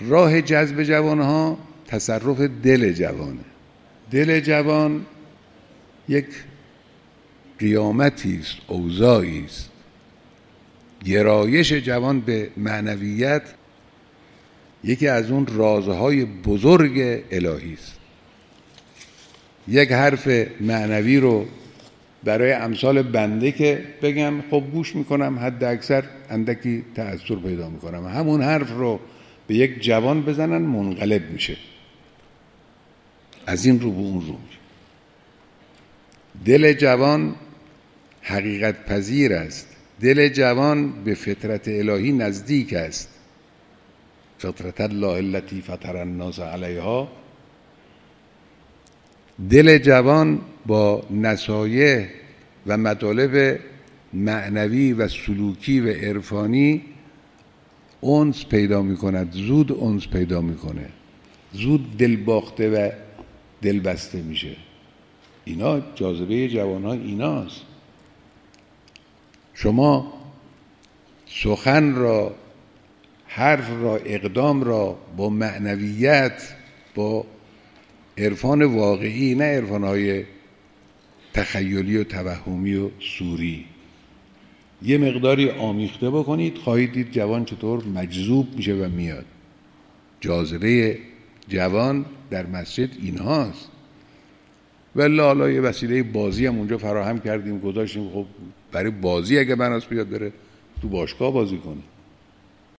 راه جذب جوانها تصرف دل جوانه. دل جوان یک قیامتی است، اوضاعی است. گرایش جوان به معنویت یکی از اون رازهای بزرگ الهی است. یک حرف معنوی رو برای امثال بنده که بگم خب گوش میکنم، حد اکثر اندکی تأثیر پیدا میکنم، همون حرف رو به یک جوان بزنن منقلب میشه، از این رو به اون رو میشه. دل جوان حقیقت پذیر است. دل جوان به فطرت الهی نزدیک است. فطرت الله التي فطر الناس علیها. دل جوان با نصایح و مطالب معنوی و سلوکی و عرفانی انس پیدا می کند، زود انس پیدا می کنه، زود دل باخته و دل بسته میشه. اینا جاذبه جوانان ایناست. شما سخن را، حرف را، اقدام را با معنویت، با عرفان واقعی، نه عرفانهای تخیلی و توهمی و سوری، یه مقداری آمیخته بکنید، خواهید دید جوان چطور مجذوب میشه و میاد. جاذبه جوان در مسجد اینهاست. ولی حالا یه وسیله بازی هم اونجا فراهم کردیم، گذاشتیم، خب برای بازی اگه بناس بیاد بره تو باشگاه بازی کنه.